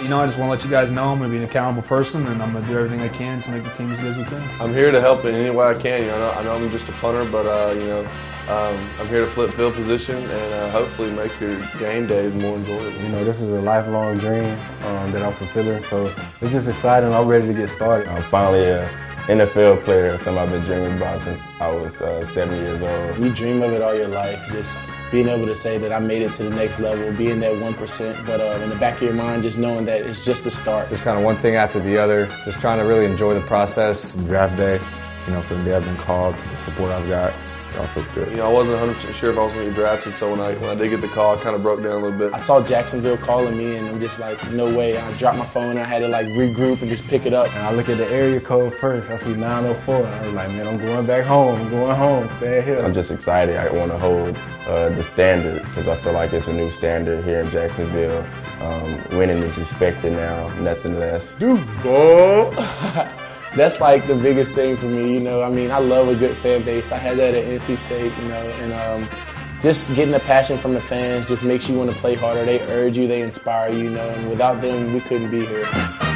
I just want to let you guys know I'm going to be an accountable person, and I'm going to do everything I can to make the team as good as we can. I'm here to help in any way I can. I know I'm just a punter, but I'm here to flip field position and hopefully make your game days more enjoyable. This is a lifelong dream that I'm fulfilling, so it's just exciting. I'm ready to get started. I'm finally an NFL player, something I've been dreaming about since I was 7 years old. You dream of it all your life, just being able to say that I made it to the next level, being that 1%, but in the back of your mind, just knowing that it's just a start. Just kind of one thing after the other, just trying to really enjoy the process. Draft day, for the day I've been called, to the support I've got, it all feels good. I wasn't 100% sure if I was going to get drafted, so when I did get the call, I kind of broke down a little bit. I saw Jacksonville calling me, and I'm just like, no way. I dropped my phone, and I had to regroup and just pick it up. And I look at the area code first. I see 904, and I was like, man, I'm going back home. I'm going home. Stay here. I'm just excited. I want to hold the standard because I feel like it's a new standard here in Jacksonville. Winning is expected now, nothing less. Duval. That's the biggest thing for me, I love a good fan base. I had that at NC State, and just getting the passion from the fans just makes you want to play harder. They urge you, they inspire you, and without them, we couldn't be here.